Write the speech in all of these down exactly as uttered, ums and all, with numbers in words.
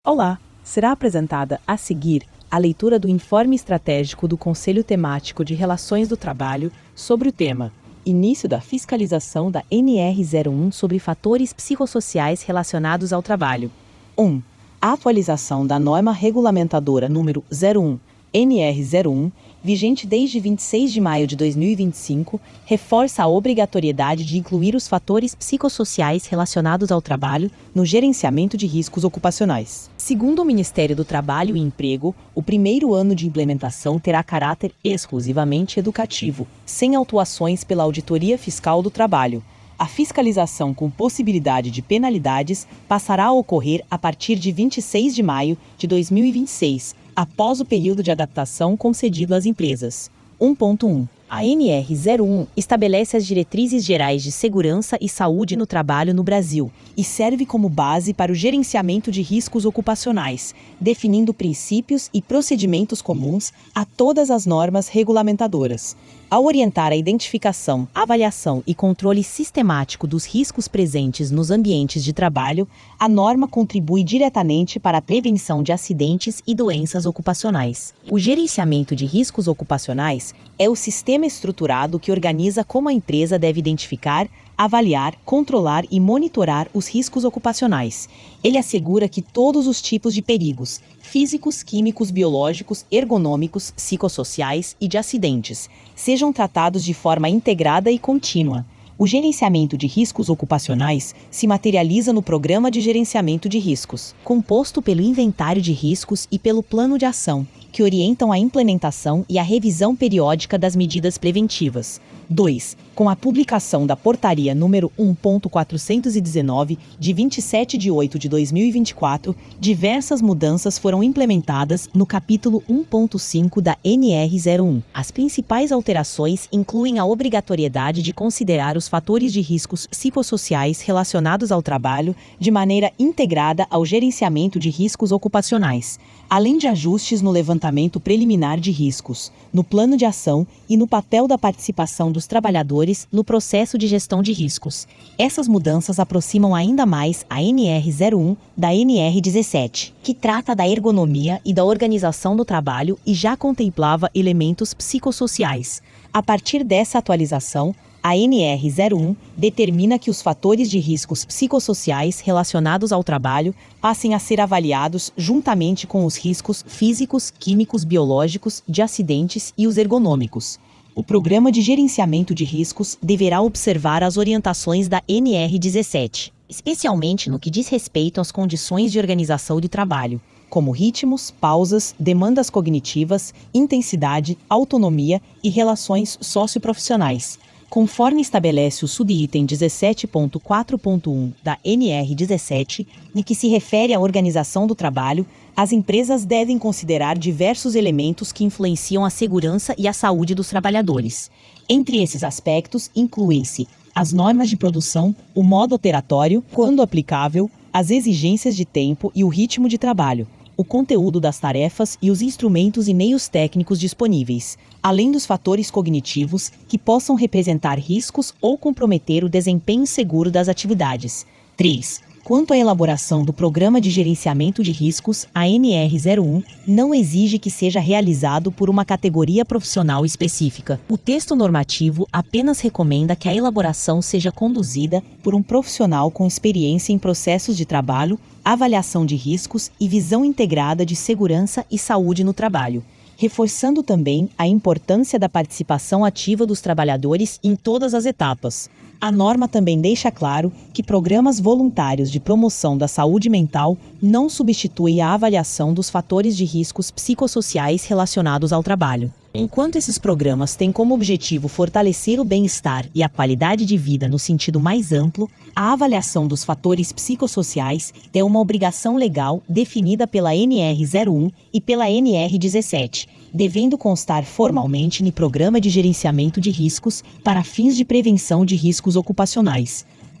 Olá! Será apresentada, a seguir, a leitura do Informe Estratégico do Conselho Temático de Relações do Trabalho sobre o tema Início da fiscalização da N R zero um sobre fatores psicossociais relacionados ao trabalho. um. A atualização da norma regulamentadora número zero um, N R zero um, vigente desde vinte e seis de maio de dois mil e vinte e cinco, reforça a obrigatoriedade de incluir os fatores psicossociais relacionados ao trabalho no gerenciamento de riscos ocupacionais. Segundo o Ministério do Trabalho e Emprego, o primeiro ano de implementação terá caráter exclusivamente educativo, sem autuações pela Auditoria Fiscal do Trabalho. A fiscalização com possibilidade de penalidades passará a ocorrer a partir de vinte e seis de maio de dois mil e vinte e seis, após o período de adaptação concedido às empresas. um ponto um. A N R zero um estabelece as diretrizes gerais de segurança e saúde no trabalho no Brasil e serve como base para o gerenciamento de riscos ocupacionais, definindo princípios e procedimentos comuns a todas as normas regulamentadoras. Ao orientar a identificação, avaliação e controle sistemático dos riscos presentes nos ambientes de trabalho, a norma contribui diretamente para a prevenção de acidentes e doenças ocupacionais. O gerenciamento de riscos ocupacionais é o sistema estruturado que organiza como a empresa deve identificar, avaliar, controlar e monitorar os riscos ocupacionais. Ele assegura que todos os tipos de perigos, físicos, químicos, biológicos, ergonômicos, psicossociais e de acidentes, sejam tratados de forma integrada e contínua. O gerenciamento de riscos ocupacionais se materializa no Programa de Gerenciamento de Riscos, composto pelo Inventário de Riscos e pelo Plano de Ação, que orientam a implementação e a revisão periódica das medidas preventivas. dois. Com a publicação da Portaria número um ponto quatrocentos e dezenove, de vinte e sete de agosto de dois mil e vinte e quatro, diversas mudanças foram implementadas no capítulo um ponto cinco da N R zero um. As principais alterações incluem a obrigatoriedade de considerar os fatores de riscos psicossociais relacionados ao trabalho de maneira integrada ao gerenciamento de riscos ocupacionais, além de ajustes no levantamento preliminar de riscos, no plano de ação e no papel da participação dos trabalhadores no processo de gestão de riscos. Essas mudanças aproximam ainda mais a N R zero um da N R dezessete, que trata da ergonomia e da organização do trabalho e já contemplava elementos psicossociais. A partir dessa atualização, a N R zero um determina que os fatores de riscos psicossociais relacionados ao trabalho passem a ser avaliados juntamente com os riscos físicos, químicos, biológicos, de acidentes e os ergonômicos. O Programa de Gerenciamento de Riscos deverá observar as orientações da N R dezessete, especialmente no que diz respeito às condições de organização de trabalho, como ritmos, pausas, demandas cognitivas, intensidade, autonomia e relações socioprofissionais, conforme estabelece o subitem dezessete ponto quatro ponto um da N R dezessete, no que se refere à organização do trabalho. As empresas devem considerar diversos elementos que influenciam a segurança e a saúde dos trabalhadores. Entre esses aspectos, incluem-se as normas de produção, o modo operatório, quando aplicável, as exigências de tempo e o ritmo de trabalho, o conteúdo das tarefas e os instrumentos e meios técnicos disponíveis, além dos fatores cognitivos que possam representar riscos ou comprometer o desempenho seguro das atividades. três. Quanto à elaboração do Programa de Gerenciamento de Riscos, a N R zero um não exige que seja realizado por uma categoria profissional específica. O texto normativo apenas recomenda que a elaboração seja conduzida por um profissional com experiência em processos de trabalho, avaliação de riscos e visão integrada de segurança e saúde no trabalho, reforçando também a importância da participação ativa dos trabalhadores em todas as etapas. A norma também deixa claro que programas voluntários de promoção da saúde mental não substituem a avaliação dos fatores de riscos psicossociais relacionados ao trabalho. Enquanto esses programas têm como objetivo fortalecer o bem-estar e a qualidade de vida no sentido mais amplo, a avaliação dos fatores psicossociais é uma obrigação legal definida pela N R zero um e pela N R dezessete, devendo constar formalmente no Programa de Gerenciamento de Riscos para fins de prevenção de riscos ocupacionais.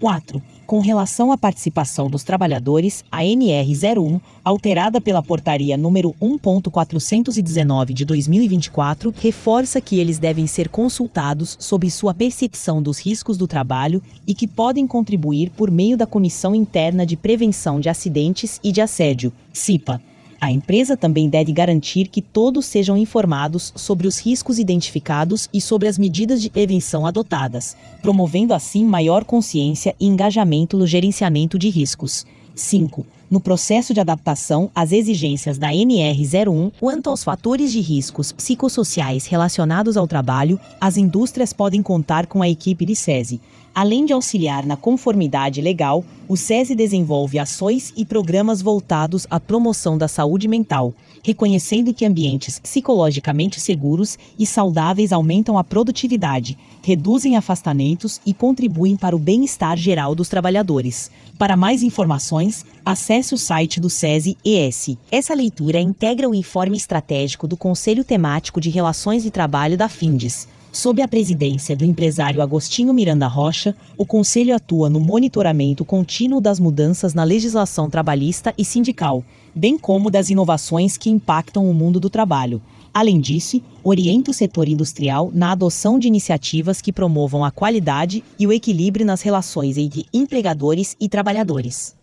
quatro. Com relação à participação dos trabalhadores, a N R zero um, alterada pela Portaria número um ponto quatrocentos e dezenove de dois mil e vinte e quatro, reforça que eles devem ser consultados sobre sua percepção dos riscos do trabalho e que podem contribuir por meio da Comissão Interna de Prevenção de Acidentes e de Assédio, C I P A. A empresa também deve garantir que todos sejam informados sobre os riscos identificados e sobre as medidas de prevenção adotadas, promovendo assim maior consciência e engajamento no gerenciamento de riscos. cinco. No processo de adaptação às exigências da N R zero um, quanto aos fatores de riscos psicossociais relacionados ao trabalho, as indústrias podem contar com a equipe de SESI. Além de auxiliar na conformidade legal, o SESI desenvolve ações e programas voltados à promoção da saúde mental, reconhecendo que ambientes psicologicamente seguros e saudáveis aumentam a produtividade, reduzem afastamentos e contribuem para o bem-estar geral dos trabalhadores. Para mais informações, acesse o site do SESI-E S. Essa leitura integra o informe estratégico do Conselho Temático de Relações de Trabalho da Findes. Sob a presidência do empresário Agostinho Miranda Rocha, o Conselho atua no monitoramento contínuo das mudanças na legislação trabalhista e sindical, bem como das inovações que impactam o mundo do trabalho. Além disso, orienta o setor industrial na adoção de iniciativas que promovam a qualidade e o equilíbrio nas relações entre empregadores e trabalhadores.